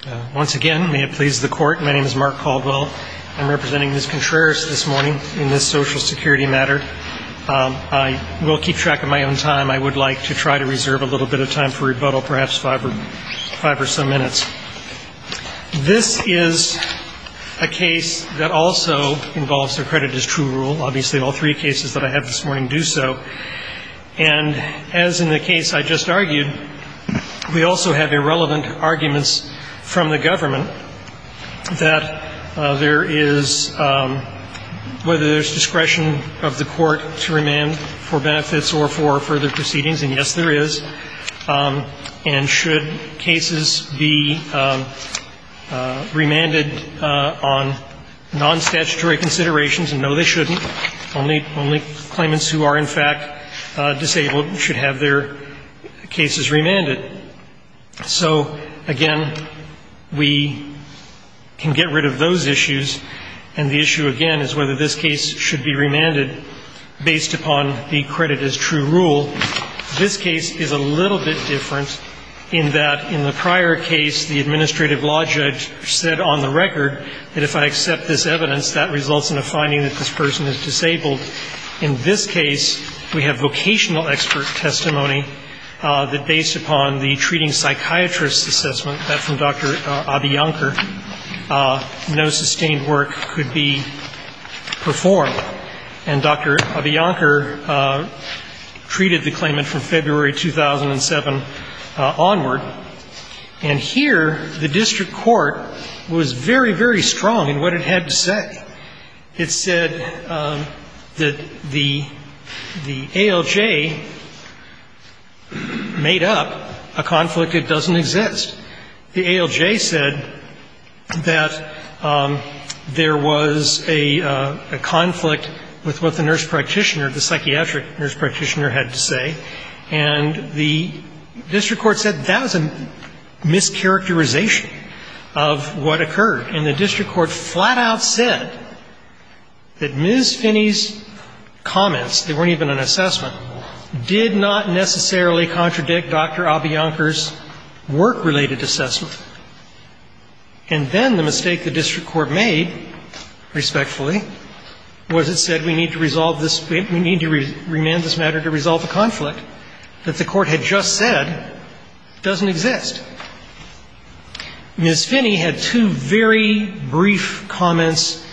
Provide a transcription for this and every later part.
Once again, may it please the Court, my name is Mark Caldwell. I'm representing Ms. Contreras this morning in this Social Security matter. I will keep track of my own time. I would like to try to reserve a little bit of time for rebuttal, perhaps five or so minutes. This is a case that also involves the credit as true rule. Obviously, all three cases that I have this morning do so. And as in the case I just argued, we also have irrelevant arguments from the government that there is, whether there's discretion of the court to remand for benefits or for further proceedings, and yes, there is. And should cases be remanded on non-statutory considerations, and no, they shouldn't. Only claimants who are, in fact, disabled should have their cases remanded. So, again, we can get rid of those issues, and the issue, again, is whether this case should be remanded based upon the credit as true rule. This case is a little bit different in that in the prior case, the administrative law judge said on the record that if I accept this evidence, that results in a finding that this person is disabled. In this case, we have vocational expert testimony that based upon the treating psychiatrist's assessment, that from Dr. Abiyanker, no sustained work could be performed. And Dr. Abiyanker treated the claimant from February 2007 onward. And here, the district court was very, very strong in what it had to say. It said that the ALJ made up a conflict that doesn't exist. The ALJ said that there was a conflict with what the nurse practitioner, the psychiatric nurse practitioner, had to say. And the district court said that was a mischaracterization of what occurred. And the district court flat out said that Ms. Finney's comments, they weren't even an assessment, did not necessarily contradict Dr. Abiyanker's work-related assessment. And then the mistake the district court made, respectfully, was it said we need to resolve this, we need to remand this matter to resolve a conflict that the court had just said doesn't exist. Ms. Finney had two very brief comments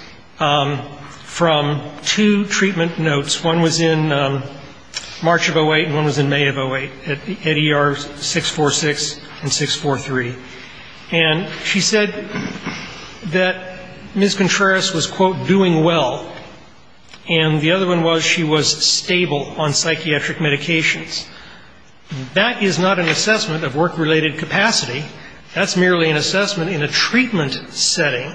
from two treatment notes. One was in March of 2008 and one was in May of 2008 at ER 646 and 643. And she said that Ms. Contreras was, quote, doing well. And the other one was she was stable on psychiatric medications. That is not an assessment of work-related capacity. That's merely an assessment in a treatment setting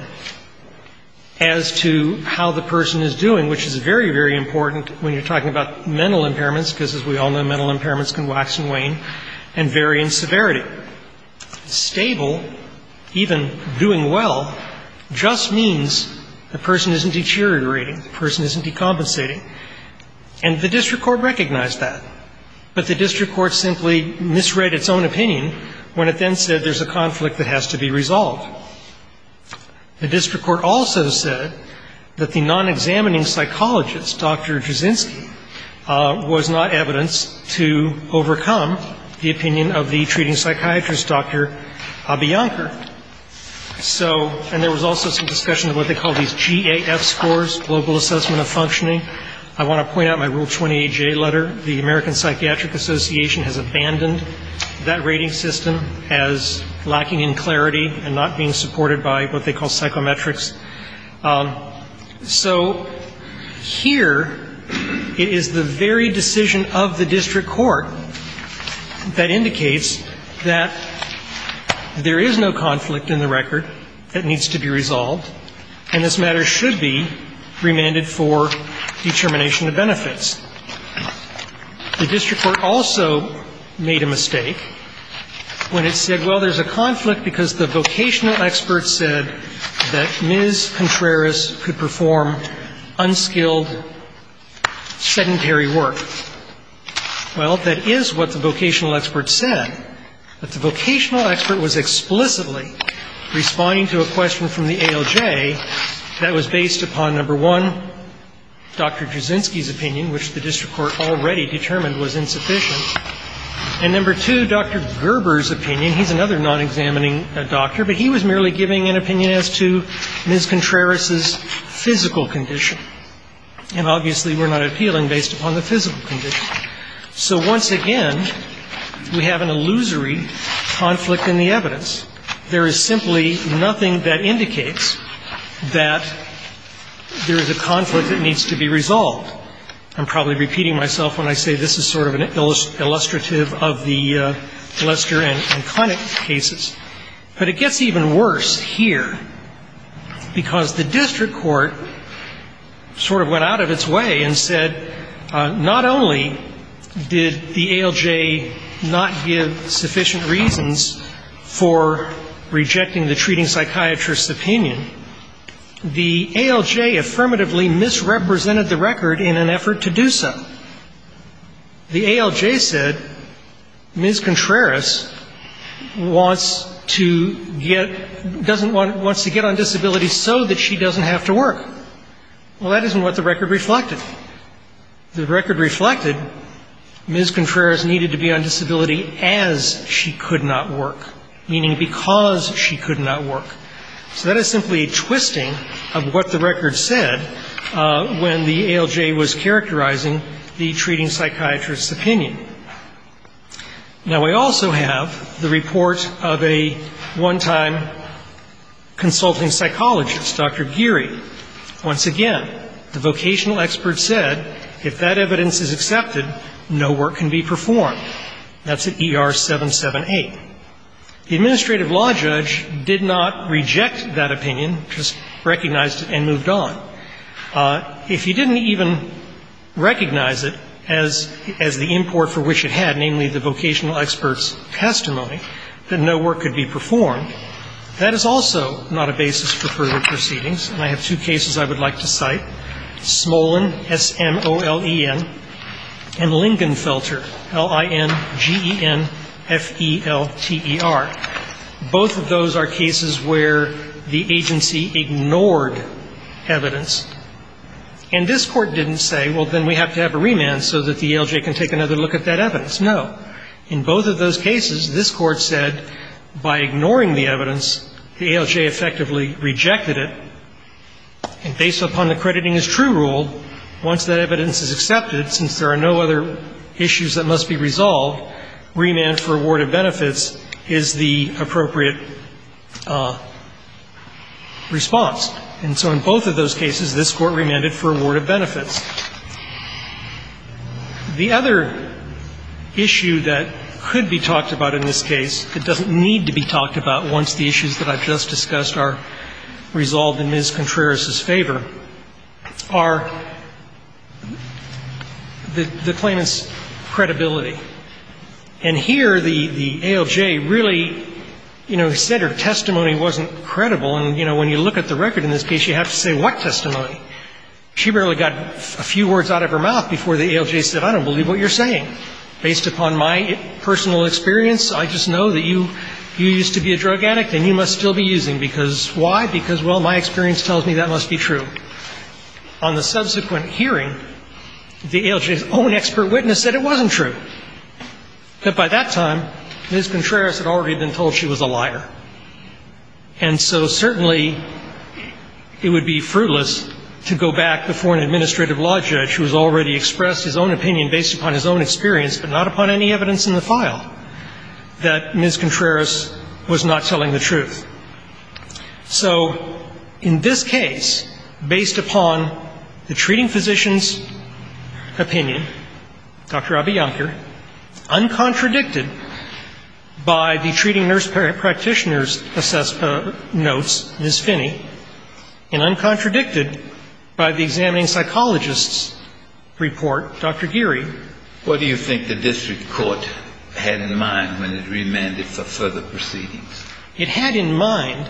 as to how the person is doing, which is very, very important when you're talking about mental impairments, because as we all know, mental impairments can wax and wane and vary in severity. Stable, even doing well, just means the person isn't deteriorating, the person isn't decompensating. And the district court recognized that. But the district court simply misread its own opinion when it then said there's a conflict that has to be resolved. The district court also said that the non-examining psychologist, Dr. Jasinski, was not evidence to overcome the opinion of the treating psychiatrist, Dr. Abiyanker. So, and there was also some discussion of what they call these GAF scores, Global Assessment of Functioning. I want to point out my Rule 28J letter. The American Psychiatric Association has abandoned that rating system as lacking in clarity and not being supported by what they call psychometrics. So here it is the very decision of the district court that indicates that there is no conflict in the record that needs to be resolved, and this matter should be remanded for determination of benefits. The district court also made a mistake when it said, well, there's a conflict because the vocational expert said that Ms. Contreras could perform unskilled sedentary work. Well, that is what the vocational expert said, but the vocational expert was explicitly responding to a question from the ALJ that was based upon, number one, Dr. Jasinski's opinion, which the district court already determined was insufficient, and number two, Dr. Gerber's opinion. He's another non-examining doctor, but he was merely giving an opinion as to Ms. Contreras' physical condition. And obviously we're not appealing based upon the physical condition. So once again, we have an illusory conflict in the evidence. There is simply nothing that indicates that there is a conflict that needs to be resolved. I'm probably repeating myself when I say this is sort of an illustrative of the Lester and Connick cases. But it gets even worse here, because the district court sort of went out of its way and said, not only did the ALJ not give sufficient reasons for rejecting the treating psychiatrist's opinion, the ALJ affirmatively misrepresented the record in an effort to do so. The ALJ said Ms. Contreras wants to get on disability so that she doesn't have to work. Well, that isn't what the record reflected. The record reflected Ms. Contreras needed to be on disability as she could not work, meaning because she could not work. So that is simply a twisting of what the record said when the ALJ was characterizing the treating psychiatrist's opinion. Now, we also have the report of a one-time consulting psychologist, Dr. Geary. Once again, the vocational expert said if that evidence is accepted, no work can be performed. That's at ER 778. The administrative law judge did not reject that opinion, just recognized it and moved on. If you didn't even recognize it as the import for which it had, namely the vocational expert's testimony, that no work could be performed, that is also not a basis for further proceedings. And I have two cases I would like to cite, Smolen, S-M-O-L-E-N, and Lingenfelter, L-I-N-G-E-N-F-E-L-T-E-R. Both of those are cases where the agency ignored evidence. And this court didn't say, well, then we have to have a remand so that the ALJ can take another look at that evidence. No. In both of those cases, this court said by ignoring the evidence, the ALJ effectively rejected it. And based upon the crediting as true rule, once that evidence is accepted, since there are no other issues that must be resolved, remand for award of benefits is the appropriate response. And so in both of those cases, this court remanded for award of benefits. The other issue that could be talked about in this case, that doesn't need to be talked about once the issues that I've just discussed are resolved in Ms. Contreras' favor, are the claimant's credibility. And here the ALJ really, said her testimony wasn't credible. And, when you look at the record in this case, you have to say, what testimony? She barely got a few words out of her mouth before the ALJ said, I don't believe what you're saying. Based upon my personal experience, I just know that you used to be a drug addict and you must still be using. Because why? Because, well, my experience tells me that must be true. On the subsequent hearing, the ALJ's own expert witness said it wasn't true. But by that time, Ms. Contreras had already been told she was a liar. And so certainly it would be fruitless to go back before an administrative law judge who has already expressed his own opinion based upon his own experience, but not upon any evidence in the file, that Ms. Contreras was not telling the truth. So in this case, based upon the treating physician's opinion, Dr. Abiyanker, uncontradicted by the treating nurse practitioner's notes, Ms. Finney, and uncontradicted by the examining psychologist's report, Dr. Geary. What do you think the district court had in mind when it remanded for further proceedings? It had in mind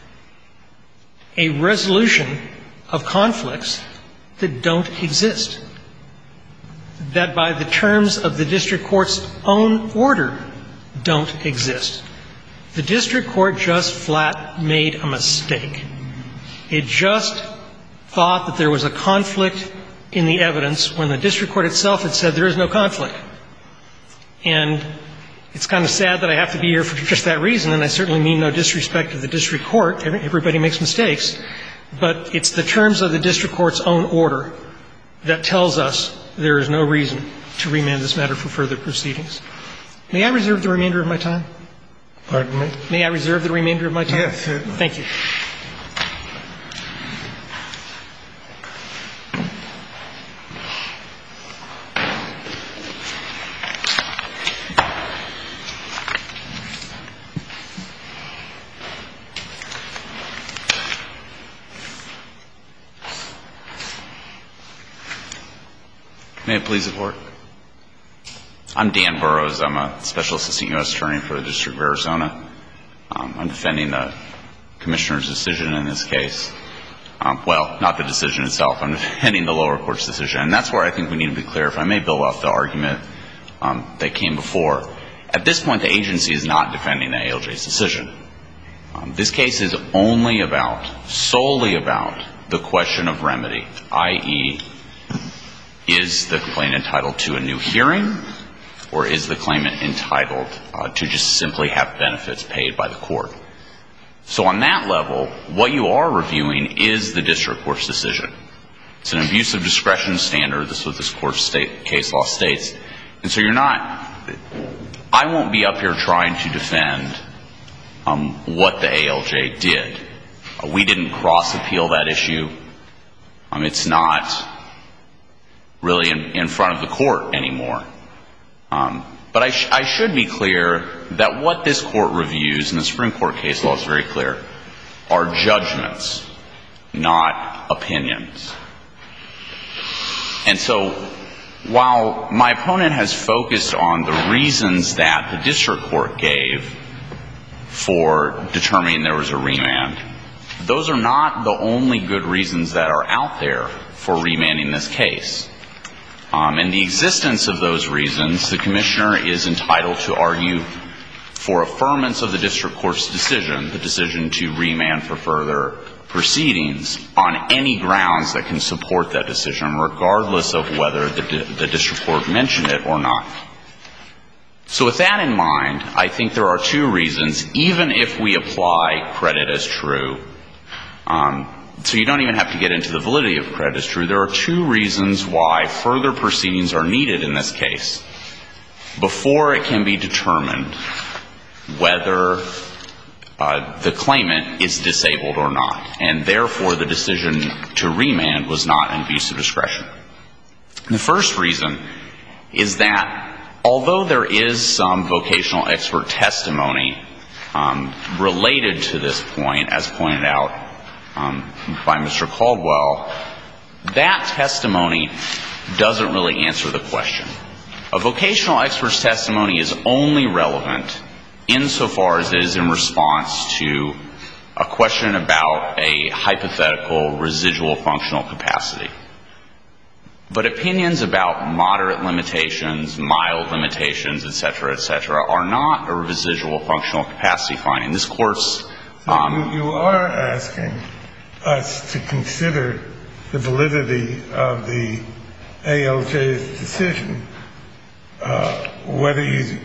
a resolution of conflicts that don't exist, that by the terms of the district court's own order don't exist. The district court just flat made a mistake. It just thought that there was a conflict in the evidence when the district court itself had said there is no conflict. And it's kind of sad that I have to be here for just that reason, and I certainly mean no disrespect to the district court. Everybody makes mistakes. But it's the terms of the district court's own order that tells us there is no reason to remand this matter for further proceedings. May I reserve the remainder of my time? Pardon me? May I reserve the remainder of my time? Yes, certainly. Thank you. May it please the Court? I'm Dan Burrows. I'm a Special Assistant U.S. Attorney for the District of Arizona. I'm defending the Commissioner's decision in this case. Well, not the decision itself. I'm defending the lower court's decision. And that's where I think we need to be clear. If I may build off the argument that came before, at this point the agency is not defending the ALJ's decision. This case is only solely about the question of remedy, i.e., is the complainant entitled to a new hearing, or is the claimant entitled to just simply have benefits paid by the court? So on that level, what you are reviewing is the district court's decision. It's an abuse of discretion standard. This is what this court's case law states. And so I won't be up here trying to defend what the ALJ did. We didn't cross-appeal that issue. It's not really in front of the court anymore. But I should be clear that what this court reviews, and the Supreme Court case law is very clear, are judgments, not opinions. And so while my opponent has focused on the reasons that the district court gave for determining there was a remand, those are not the only good reasons that are out there for remanding this case. In the existence of those reasons, the Commissioner is entitled to argue for affirmance of the district court's decision, the decision to remand for further proceedings, on any grounds that can support that decision, regardless of whether the district court mentioned it or not. So with that in mind, I think there are two reasons, even if we apply credit as true, so you don't even have to get into the validity of credit as true. There are two reasons why further proceedings are needed in this case before it can be determined whether the claimant is disabled or not, and therefore the decision to remand was not an abuse of discretion. The first reason is that although there is some vocational expert testimony related to this point, as pointed out by Mr. Caldwell, that testimony doesn't really answer the question. A vocational expert's testimony is only relevant insofar as it is in response to a question about a hypothetical residual functional capacity. But opinions about moderate limitations, mild limitations, et cetera, are not a residual functional capacity finding. This Court's You are asking us to consider the validity of the ALJ's decision, whether you,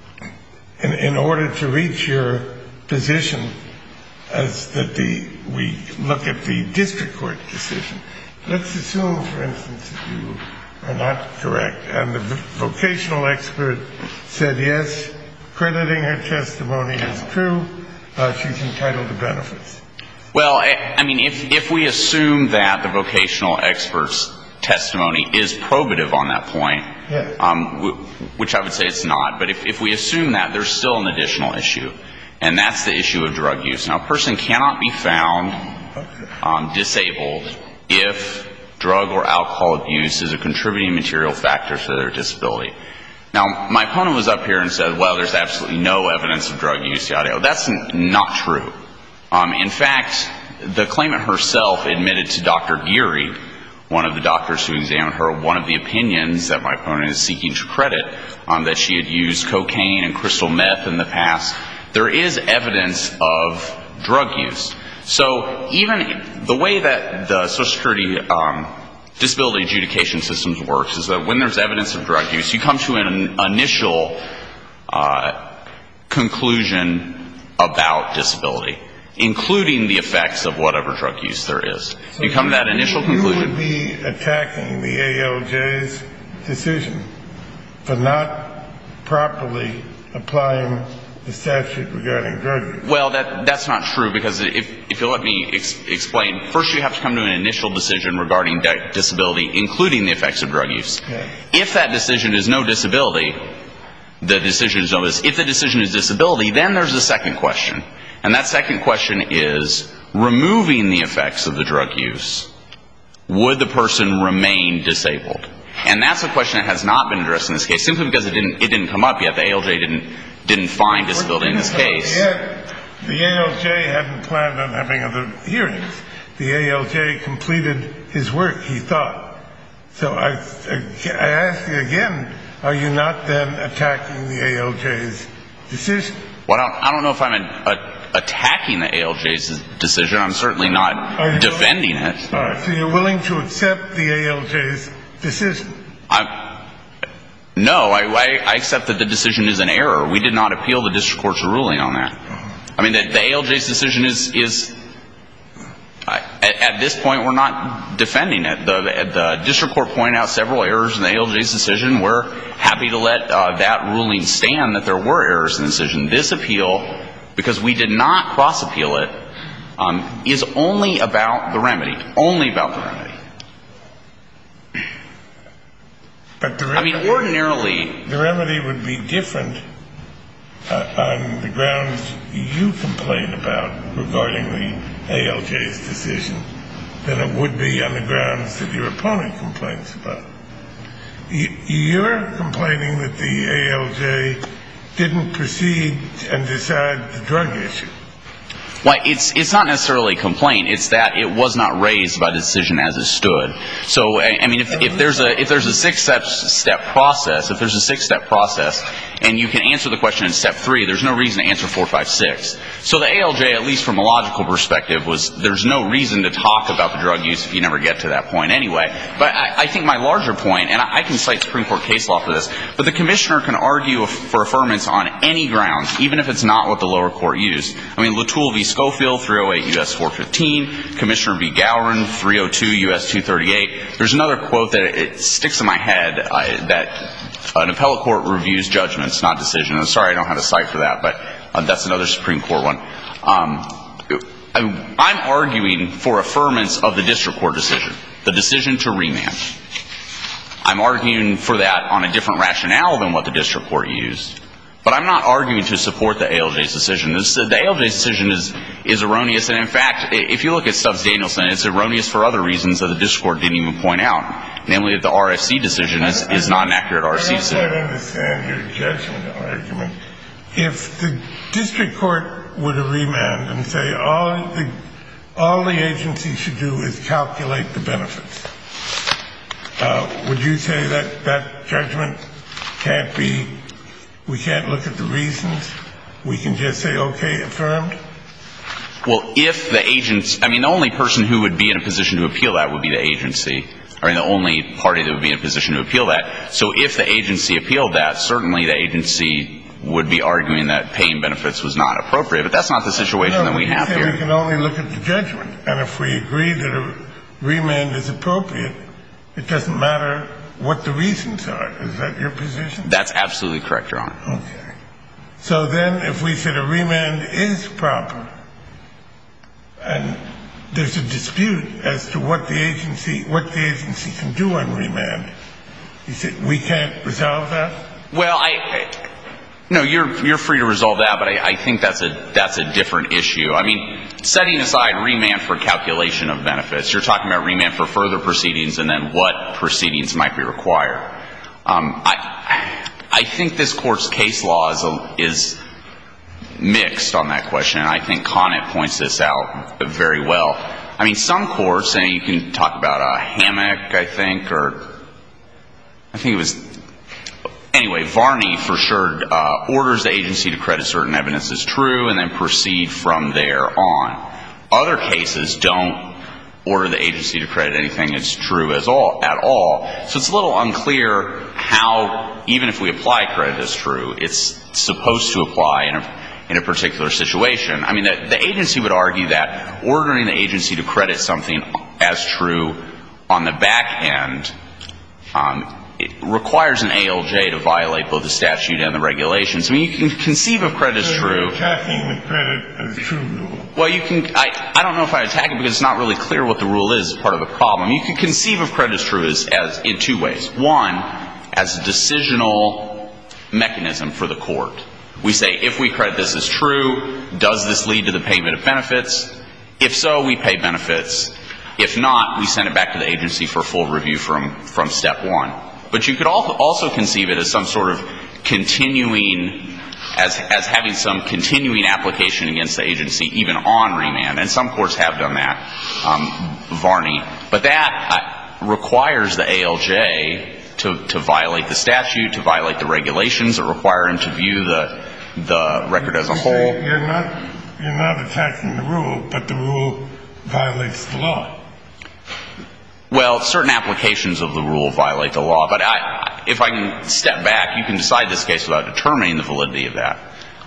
in order to reach your position as that we look at the district court decision. Let's assume, for instance, that you are not correct, and the vocational expert said, yes, crediting her testimony as true, she's entitled to benefits. Well, I mean, if we assume that the vocational expert's testimony is probative on that point, which I would say it's not, but if we assume that, there's still an additional issue, and that's the issue of drug use. Now, a person cannot be found disabled if drug or alcohol abuse is a contributing material factor to their disability. Now, my opponent was up here and said, well, there's absolutely no evidence of drug use, yada, yada. That's not true. In fact, the claimant herself admitted to Dr. Geary, one of the doctors who examined her, one of the opinions that my opponent is seeking to credit, that she had used cocaine and crystal meth in the past. there is evidence of drug use. So even the way that the Social Security disability adjudication systems works is that when there's evidence of drug use, you come to an initial conclusion about disability, including the effects of whatever drug use there is. You come to that initial conclusion. You would be attacking the ALJ's decision for not properly applying the statute regarding drug use. Well, that's not true, because if you'll let me explain, first you have to come to an initial decision regarding disability, including the effects of drug use. Yeah. If that decision is no disability, the decision is no disability. If the decision is disability, then there's a second question. And that second question is, removing the effects of the drug use, would the person remain disabled? And that's a question that has not been addressed in this case, simply because it didn't come up yet. The ALJ didn't find disability in this case. The ALJ hadn't planned on having other hearings. The ALJ completed his work, he thought. So I ask you again, are you not then attacking the ALJ's decision? Well, I don't know if I'm attacking the ALJ's decision. I'm certainly not defending it. All right. So you're willing to accept the ALJ's decision? No, I accept that the decision is an error. We did not appeal the district court's ruling on that. I mean, the ALJ's decision is at this point, we're not defending it. The district court pointed out several errors in the ALJ's decision. We're happy to let that ruling stand, that there were errors in the decision. This appeal, because we did not cross-appeal it, is only about the remedy. Only about the remedy. But the remedy, I mean, ordinarily, the remedy would be different on the grounds you complain about regarding the ALJ's decision than it would be on the grounds that your opponent complains about. You're complaining that the ALJ didn't proceed and decide the drug issue. Well, it's not necessarily a complaint. It's that it was not raised by the decision as it stood. So, I mean, if there's a six-step process, and you can answer the question in step 3, there's no reason to answer 4, 5, 6. So the ALJ, at least from a logical perspective, there's no reason to talk about the drug use if you never get to that point anyway. But I think my larger point, and I can cite Supreme Court case law for this, but the commissioner can argue for affirmance on any grounds, even if it's not what the lower court used. I mean, Latoul v. Schofield, 308 U.S. 415, Commissioner v. Gowron, 302 U.S. 238. There's another quote that it sticks in my head, that an appellate court reviews judgments, not decisions. I'm sorry I don't have a cite for that, but that's another Supreme Court one. I'm arguing for affirmance of the district court decision, the decision to remand. I'm arguing for that on a different rationale than what the district court used. But I'm not arguing to support the ALJ's decision. The ALJ's decision is erroneous. And, in fact, if you look at Stubbs-Danielson, it's erroneous for other reasons that the district court didn't even point out, namely that the RFC decision is not an accurate RFC decision. I don't quite understand your judgment argument. If the district court were to remand and say all the agency should do is calculate the benefits, would you say that that judgment can't be, we can't look at the reasons, we can just say, okay, affirmed? Well, if the agency, I mean, the only person who would be in a position to appeal that would be the agency. I mean, the only party that would be in a position to appeal that. So if the agency appealed that, certainly the agency would be arguing that paying benefits was not appropriate. But that's not the situation that we have here. We can only look at the judgment. And if we agree that a remand is appropriate, it doesn't matter what the reasons are. Is that your position? That's absolutely correct, Your Honor. Okay. So then if we said a remand is proper and there's a dispute as to what the agency can do on remand, you said we can't resolve that? Well, no, you're free to resolve that, but I think that's a different issue. I mean, setting aside remand for calculation of benefits, you're talking about remand for further proceedings and then what proceedings might be required. I think this Court's case law is mixed on that question, and I think Conant points this out very well. I mean, some courts, and you can talk about Hammock, I think, or I think it was anyway, Varney for sure orders the agency to credit certain evidence as true and then proceed from there on. Other cases don't order the agency to credit anything as true at all. So it's a little unclear how, even if we apply credit as true, it's supposed to apply in a particular situation. I mean, the agency would argue that ordering the agency to credit something as true on the back end it requires an ALJ to violate both the statute and the regulations. I mean, you can conceive of credit as true. You're attacking the credit as true rule. Well, you can. I don't know if I attack it because it's not really clear what the rule is. Part of the problem. You can conceive of credit as true as in two ways. One, as a decisional mechanism for the court. We say, if we credit this as true, does this lead to the payment of benefits? If so, we pay benefits. If not, we send it back to the agency for full review from step one. But you could also conceive it as some sort of continuing, as having some continuing application against the agency even on remand. And some courts have done that, Varney. But that requires the ALJ to violate the statute, to violate the regulations that require him to view the record as a whole. You're not attacking the rule, but the rule violates the law. Well, certain applications of the rule violate the law. But if I can step back, you can decide this case without determining the validity of that.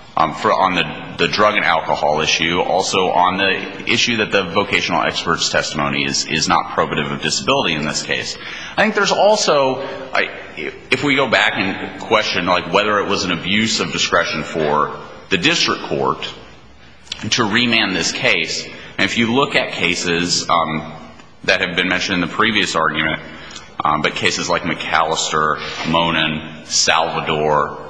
On the drug and alcohol issue, also on the issue that the vocational expert's testimony is not probative of disability in this case. I think there's also, if we go back and question like whether it was an abuse of discretion for the district court to remand this case, and if you look at cases that have been mentioned in the previous argument, but cases like McAllister, Monin, Salvador,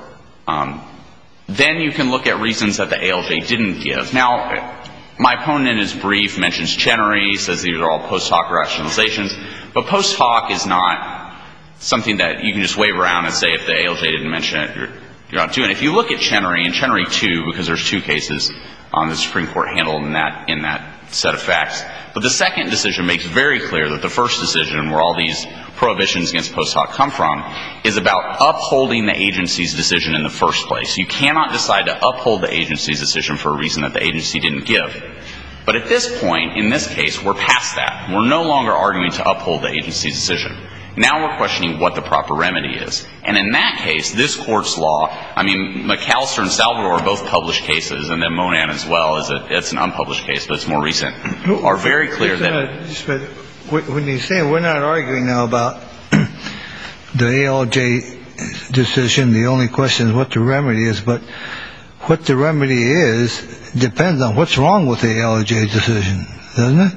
then you can look at reasons that the ALJ didn't give. Now, my opponent in his brief mentions Chenery, says these are all post hoc rationalizations, but post hoc is not something that you can just wave around and say if the ALJ didn't mention it, you're not doing it. If you look at Chenery, and Chenery 2, because there's two cases the Supreme Court handled in that set of facts, but the second decision makes very clear that the first decision, where all these prohibitions against post hoc come from, is about upholding the agency's decision in the first place. You cannot decide to uphold the agency's decision for a reason that the agency didn't give. But at this point, in this case, we're past that. We're no longer arguing to uphold the agency's decision. Now we're questioning what the proper remedy is. And in that case, this court's law, I mean, McAllister and Salvador are both published cases, and then Monin as well, it's an unpublished case, but it's more recent, are very clear that... When you say we're not arguing now about the ALJ decision, the only question is what the remedy is, but what the remedy is depends on what's wrong with the ALJ decision, doesn't it?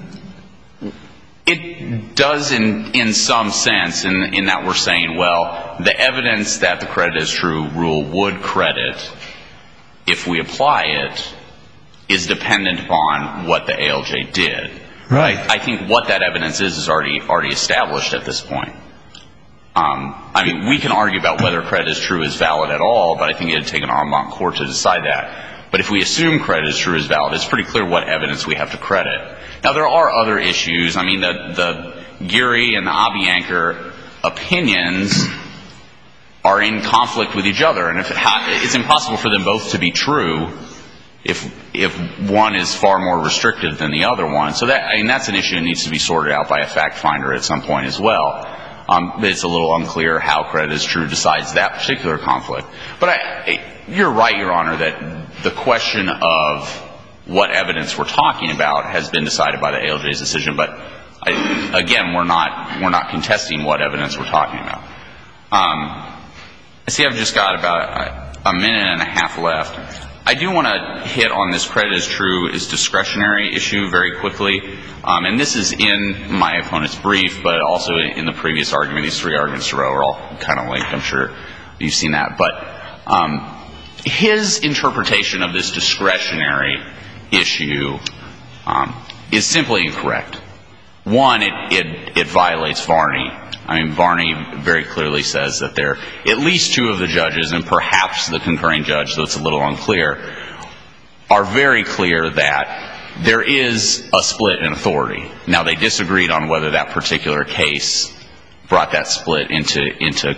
It does in some sense, in that we're saying, well, the evidence that the credit is true rule would credit, if we apply it, is dependent upon what the ALJ did. Right. I think what that evidence is already established at this point. I mean, we can argue about whether credit is true is valid at all, but I think it would take an en banc court to decide that. But if we assume credit is true is valid, it's pretty clear what evidence we have to credit. Now, there are other issues. I mean, the Geary and the Abianker opinions are in conflict with each other, and it's impossible for them both to be true if one is far more restrictive than the other one. So that's an issue that needs to be sorted out by a fact finder at some point as well. But it's a little unclear how credit is true decides that particular conflict. But you're right, Your Honor, that the question of what evidence we're talking about has been decided by the ALJ's decision. But again, we're not contesting what evidence we're talking about. I see I've just got about a minute and a half left. I do want to hit on this credit is true is discretionary issue very quickly. And this is in my opponent's brief, but also in the previous argument. These three arguments in a row are all kind of linked. I'm sure you've seen that. But his interpretation of this discretionary issue is simply incorrect. One, it violates Varney. I mean, Varney very clearly says that there at least two of the judges, and perhaps the concurring judge, though it's a little unclear, are very clear that there is a split in authority. Now, they disagreed on whether that particular case brought that split into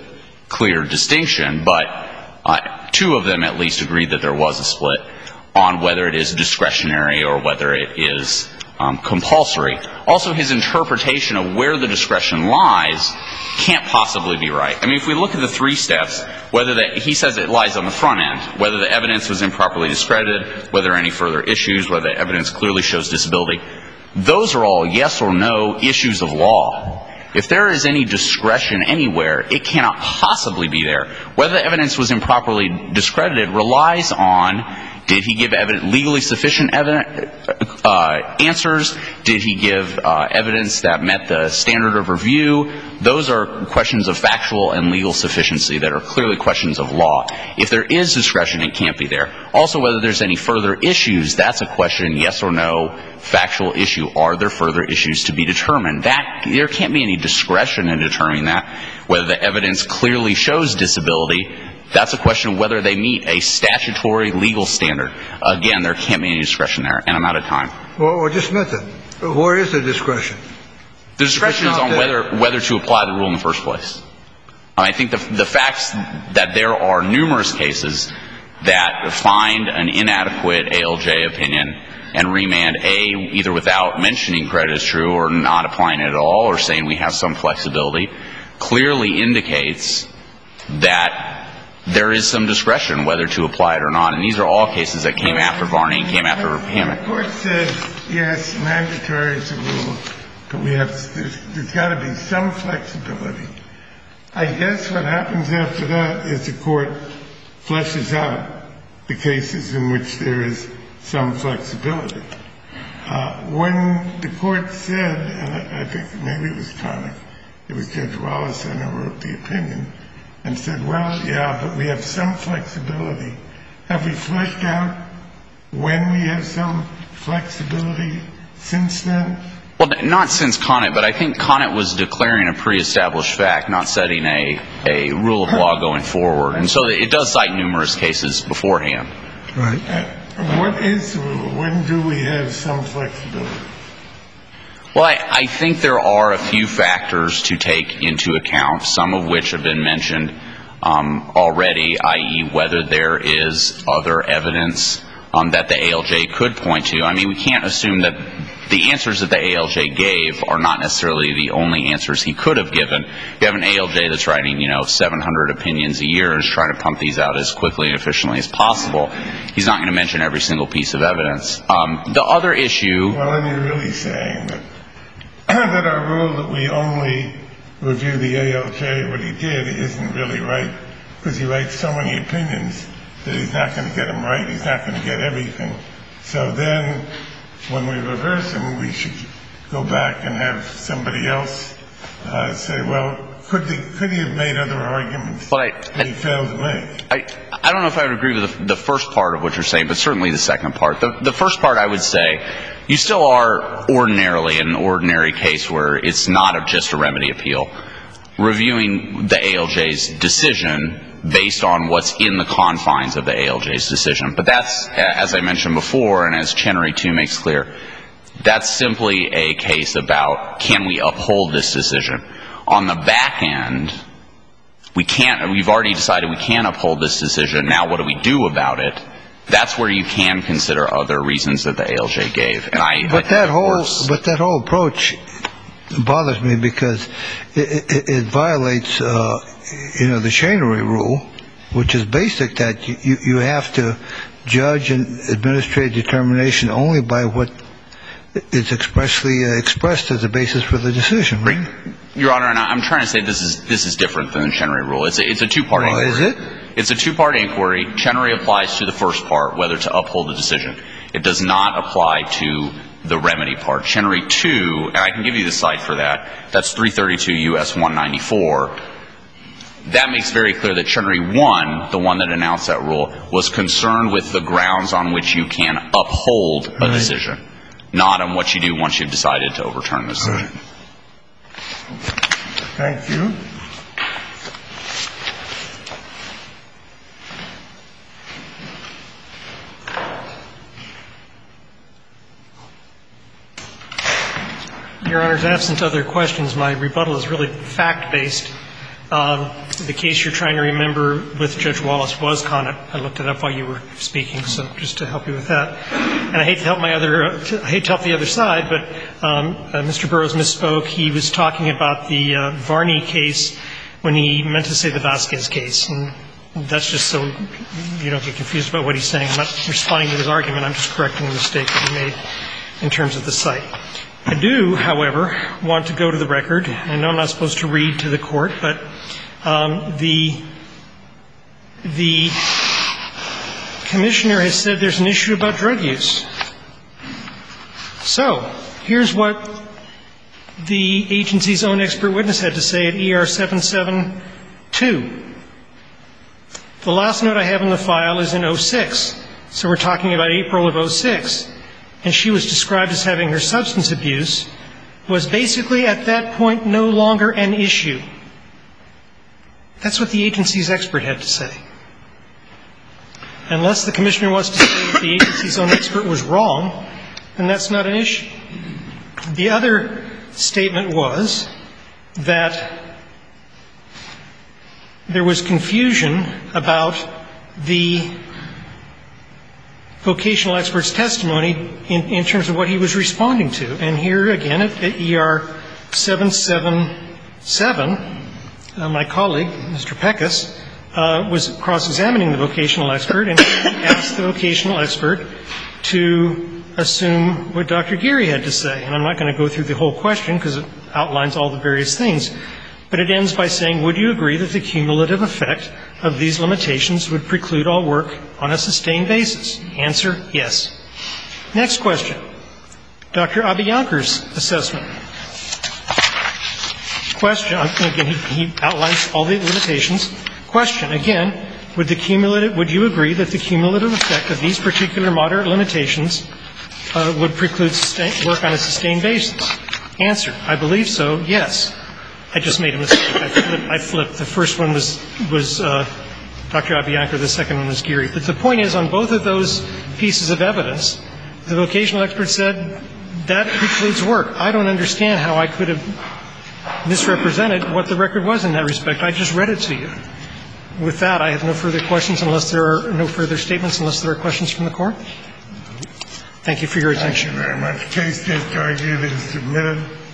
clear distinction, but two of them at least agreed that there was a split on whether it is discretionary or whether it is compulsory. Also, his interpretation of where the discretion lies can't possibly be right. I mean, if we look at the three steps, he says it lies on the front end, whether the evidence was improperly discredited, whether any further issues, whether the evidence clearly shows disability. Those are all yes or no issues of law. If there is any discretion anywhere, it cannot possibly be there. Whether the evidence was improperly discredited relies on, did he give legally sufficient answers? Did he give evidence that met the standard of review? Those are questions of factual and legal sufficiency that are clearly questions of law. If there is discretion, it can't be there. Also, whether there's any further issues, that's a question, yes or no, factual issue. Are there further issues to be determined? There can't be any discretion in determining that. Whether the evidence clearly shows disability, that's a question of whether they meet a statutory legal standard. Again, there can't be any discretion there, and I'm out of time. Well, just a minute. Where is the discretion? The discretion is on whether to apply the rule in the first place. I think the facts that there are numerous cases that find an inadequate ALJ opinion and remand either without mentioning credit as true or not applying it at all or saying we have some flexibility, clearly indicates that there is some discretion whether to apply it or not. And these are all cases that came after Varney and came after Hammond. The court said, yes, mandatory is a rule, but there's got to be some flexibility. I guess what happens after that is the court fleshes out the cases in which there is some flexibility. When the court said, and I think maybe it was Connick, it was Judge Wallace who wrote the opinion, and said, well, yeah, but we have some flexibility. Have we fleshed out when we have some flexibility since then? Well, not since Connick, but I think Connick was declaring a pre-established fact, not setting a rule of law going forward. And so it does cite numerous cases beforehand. Right. What is the rule? When do we have some flexibility? Well, I think there are a few factors to take into account, some of which have been mentioned already, i.e. whether there is other evidence that the ALJ could point to. I mean, we can't assume that the answers that the ALJ gave are not necessarily the only answers he could have given. You have an ALJ that's writing, 700 opinions a year and is trying to pump these out as quickly and efficiently as possible. He's not going to mention every single piece of evidence. The other issue... Well, and you're really saying that our rule that we only review the ALJ, what he did, isn't really right, because he writes so many opinions that he's not going to get them right, he's not going to get everything. So then, when we reverse him, we should go back and have somebody else say, well, could he have made other arguments that he failed to make? I don't know if I would agree with the first part of what you're saying, but certainly the second part. The first part, I would say, you still are ordinarily in an ordinary case where it's not just a remedy appeal, reviewing the ALJ's decision based on what's in the confines of the ALJ's decision. But that's, as I mentioned before, and as Chenery 2 makes clear, that's simply a case about, can we uphold this decision? On the back end, we've already decided we can't uphold this decision. Now what do we do about it? That's where you can consider other reasons that the ALJ gave. But that whole approach bothers me because it violates, the Chenery rule, which is basic, that you have to judge and administrate determination only by what is expressly expressed as a basis for the decision, right? Your Honor, and I'm trying to say this is different than the Chenery rule. It's a two-part inquiry. Is it? It's a two-part inquiry. Chenery applies to the first part, whether to uphold the decision. It does not apply to the remedy part. Chenery 2, and I can give you the cite for that, that's 332 U.S. 194. That makes very clear that Chenery 1, the one that announced that rule, was concerned with the grounds on which you can uphold a decision, not on what you do once you've decided to overturn the decision. Thank you. Your Honor's absent other questions. My rebuttal is really fact-based. The case you're trying to remember with Judge Wallace was Conant. I looked it up while you were speaking, so just to help you with that. And I hate to help the other side, but Mr. Burroughs misspoke. He was talking about the Varney case when he meant to say the Vasquez case. And that's just so you don't get confused about what he's saying. I'm not responding to his argument. I'm just correcting the mistake that he made in terms of the site. I do, however, want to go to the record. I know I'm not supposed to read to the court, but the commissioner has said there's an issue about drug use. So here's what the agency's own expert witness had to say at ER 772. The last note I have in the file is in 06, so we're talking about April of 06. And she was described as having her substance abuse, was basically at that point no longer an issue. That's what the agency's expert had to say. Unless the commissioner wants to say that the agency's own expert was wrong, then that's not an issue. The other statement was that there was confusion about the vocational expert's testimony in terms of what he was responding to. And here again at ER 777, my colleague, Mr. Peckus, was cross-examining the vocational expert and asked the vocational expert to assume what Dr. Geary had to say. And I'm not going to go through the whole question because it outlines all the various things. But it ends by saying, would you agree that the cumulative effect of these limitations would preclude all work on a sustained basis? Answer, yes. Next question. Dr. Abiyanker's assessment. Question, again, he outlines all the limitations. Question, again, would you agree that the cumulative effect of these particular moderate limitations would preclude work on a sustained basis? Answer, I believe so, yes. I just made a mistake. I flipped. The first one was Dr. Abiyanker. The second one was Geary. But the point is, on both of those pieces of evidence, the vocational expert said that precludes work. I don't understand how I could have misrepresented what the record was in that respect. I just read it to you. With that, I have no further questions unless there are no further statements, unless there are questions from the Court. Thank you for your attention. Thank you very much. Case just argued is submitted.